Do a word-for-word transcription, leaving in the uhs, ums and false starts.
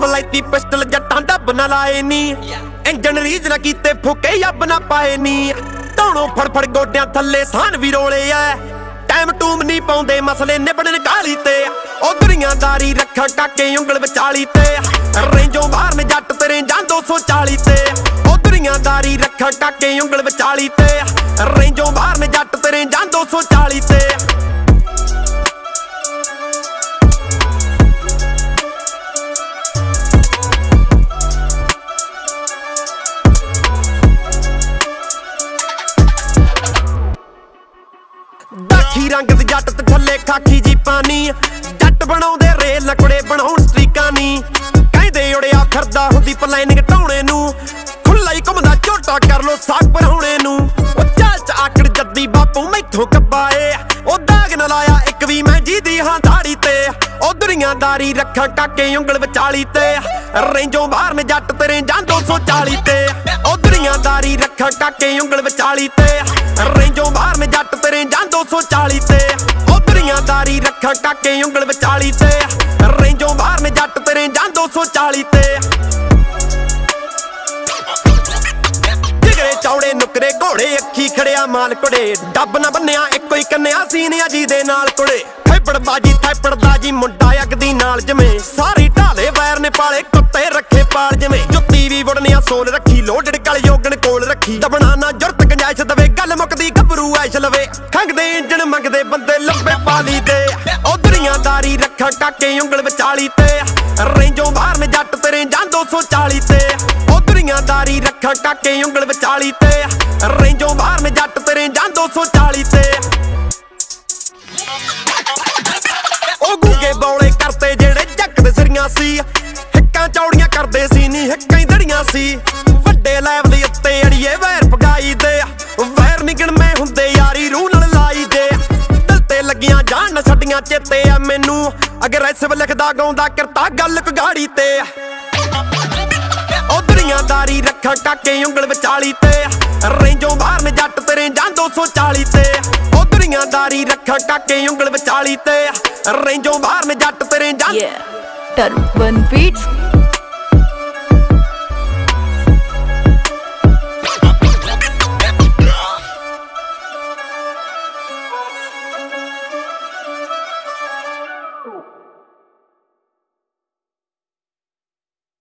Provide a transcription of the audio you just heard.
ਬਲੈਤੀ pistol ਜੱਟਾਂ ਡੱਬ ਨਾ ਲਾਏ ਨੀ ਇੰਜਣ ਰੀਜ ਨਾ ਕੀਤੇ ਫੁਕੇ ਅੱਬ ਨਾ ਪਾਏ ਨੀ ਧੌਣੋਂ ਫੜ ਫੜ ਗੋਡਿਆਂ ਥੱਲੇ ਸਾਨ ਵੀ ਰੋਲੇ ਐ ਟਾਈਮ ਟੂਮ ਨਹੀਂ ਪਾਉਂਦੇ ਮਸਲੇ ਨਿਬੜਨ ਕਾਲੀ ਤੇ ਉਹ ਦੁਨੀਆਦਾਰੀ ਰੱਖਾਂ ਕਾਕੇ ਉਂਗਲ ਵਿਚਾਲੀ ਤੇ ਰੇਂਜੋਂ ਬਾਹਰ ਨੇ ਜੱਟ ਤੇਰੇ ਜਾਂ ਦੋ ਸੌ ਚਾਲੀ ਤੇ ਉਹ ਦੁਨੀਆਦਾਰੀ ਰੱਖਾਂ ਕਾਕੇ ਉਂਗਲ ਵਿਚਾਲੀ ਤੇ ਰੇਂਜੋਂ ਬਾਹਰ ਨੇ ਜੱਟ ਤੇਰੇ ਜਾਂ ਦੋ ਸੌ ਚਾਲੀ ਤੇ ਦਾਖੀ ਰੰਗ ਦੇ ਜੱਟ ਤੇ ਥੱਲੇ ਖਾਕੀ ਜੀ ਪਾਨੀ ਜੱਟ ਬਣਾਉਂਦੇ ਰੇਲ ਨਕੜੇ ਬਣਾਉਣ ਸਟ੍ਰੀਕਾਂ ਨੀ ਕਹਿੰਦੇ ਉੜਿਆ ਫਿਰਦਾ ਹੁੰਦੀ ਪਲਾਨਿੰਗ ਢਾਉਣੇ ਨੂੰ ਖੁੱਲਾ ਹੀ ਘੁੰਮਦਾ ਝੋਟਾ ਕਰ ਲੋ ਸਾਗ ਭਰਾਉਣੇ ਨੂੰ ਉਹ ਚਾਲ ਚ ਆਕੜ ਜੱਦੀ ਬਾਪੂ ਮੈਥੋਂ ਕੱਬਾਏ ਉਹ ਦਾਗ ਨਾ ਲਾਇਆ ਇੱਕ ਵੀ ਮੈਂ ਜੀਦੀ ਹਾਂ ਦਾੜੀ ਤੇ ਉਹ ਦੁਨੀਆਦਾਰੀ ਰੱਖਾਂ ਕਾਕੇ ਉਂਗਲ ਵਿਚਾਲੀ ਤੇ ਰੇਂਜੋਂ ਬਾਹਰ ਨੇ ਜੱਟ ਤੇਰੇ ਜਾਂ ਦੋ ਸੌ ਚਾਲੀ ਤੇ ਉਹ ਦੁਨੀਆਦਾਰੀ ਰੱਖਾਂ ਕਾਕੇ ਉਂਗਲ ਵਿਚਾਲੀ ਤੇ ਰੇਂਜੋਂ ਬਾਹਰ ਨੇ ਜੱਟ ਤੇਰੇ ਜਾਂ ਦੋ ਸੌ ਚਾਲੀ ਤੇ ਉਹ ਦੁਨੀਆਦਾਰੀ ਰੱਖਾਂ ਕਾਕੇ ਉਂਗਲ ਵਿਚਾਲੀ ਤੇ ਰੇਂਜੋਂ ਬਾਹਰ ਨੇ ਜੱਟ ਤੇਰੇ ਜਾਂ ਦੋ ਸੌ ਚਾਲੀ ਤੇ ਜਿਗਰੇ ਚੌੜੇ ਨੁਕਰੇ ਘੋੜੇ ਅੱਖੀ ਖੜਿਆ ਮਾਲ ਕੁੜੇ ਡੱਬ ਨਾ ਬੰਨਿਆ ਇੱਕੋ ਹੀ ਕੰਨਿਆ ਸੀਨਿਆ ਜੀ ਦੇ ਨਾਲ ਕੁੜੇ ਥੈਪੜ ਬਾਜੀ ਥੈਪੜ ਦਾ ਜੀ ਮੁੰਡਾ ਅਗਦੀ ਨਾਲ ਜਮੇ ਸਾਰੀ ਢਾਲੇ ਵੈਰ ਨੇ ਪਾਲੇ ਕੁੱਤੇ ਰੱਖੇ ਪਾਲ ਜਮੇ ਜੁੱਤੀ ਵੀ ਵੜਨੀਆ ਸੋਲ ਰੱਖੀ ਲੋਡਡ ਕਲ ਯੋਗਣ ਕੋਲ ਰੱਖੀ ਦਬਣਾ ਨਾ ਜੁਰਤ ਗੰਜਾਇਸ਼ ਦਵੇ ਗੱਲ ਮੁੱਕਦੀ ਗੱਭਰੂ ਐਸ਼ ਲਵੇ ਖੰਗਦੇ ਇੰਜਣ ਮੰਗਦੇ ਬੰਦੇ ਲੰਬੇ ਪਾਲੀ ਦੇ ਉਹ ਦੁਨੀਆਦਾਰੀ ਰੱਖਾਂ ਕਾਕੇ ਉਂਗਲ ਵਿਚਾਲੀ ਤੇ ਰੇਂਜੋਂ ਬਾਹਰ ਨੇ ਜੱਟ ਤੇਰੇ ਜਾਂ ਦੋ ਸੌ ਚਾਲੀ ਤੇ ਉਹ ਦੁਨੀਆਦਾਰੀ ਰੱਖਾਂ ਕਾਕੇ ਉਂਗਲ ਵਿਚਾਲੀ ਤੇ ਰੇਂਜੋਂ ਬਾਹਰ ਨੇ ਜੱਟ ਤੇਰੇ ਜਾਂ ਦੋ ਸੌ ਚਾਲੀ ਤੇ ਉਹ ਗੂਗੇ ਬੌਲੇ ਕਰਤੇ ਜਿਹੜੇ ਜੱਕ ਦੇ ਸਿਰੀਆਂ ਸੀ ਹਿੱਕਾਂ ਚੌੜੀਆਂ ਕਰਦੇ ਸੀ ਨੀ ਹਿੱਕਾਂ ਹੀ ਦੜੀਆਂ ਸੀ ਵੱਡੇ ਲੈਵਲ ਦੇ ਉੱਤੇ ਅੜੀਏ ਵੈਰ ਪਗਾਈ ਦੇ ਵੈਰ ਨਿਗਣ ਮੈਂ ਹੁੰਦੇ ਯਾਰੀ ਰੂਹ ਨਾਲ ਲਾਈ ਦੇ ਦਿਲ ਤੇ ਲੱਗੀਆਂ ਜਾਣ ਨਾ ਛੱਡੀਆਂ ਚੇਤੇ ਆ ਮੈਨੂੰ ਅਗਰੈਸਿਵ ਲਿਖਦਾ ਗਾਉਂਦਾ ਕਰਤਾ ਗੱਲ ਕਗਾੜੀ ਤੇ ਉਹ ਦੁਨੀਆਦਾਰੀ ਰੱਖਾਂ ਕਾਕੇ ਉਂਗਲ ਵਿਚਾਲੀ ਤੇ ਰੇਂਜੋਂ ਬਾਹਰ ਨੇ ਜੱਟ ਤੇਰੇ ਜਾਂ ਦੋ ਸੌ ਚਾਲੀ ਤੇ ਉਹ ਦੁਨੀਆਦਾਰੀ ਰੱਖਾਂ ਕਾਕੇ ਉਂਗਲ ਵਿਚਾਲੀ ਤੇ ਰੇਂਜੋਂ ਬਾਹਰ ਨੇ ਜੱਟ ਤੇਰੇ ਜਾਂ Turban Beats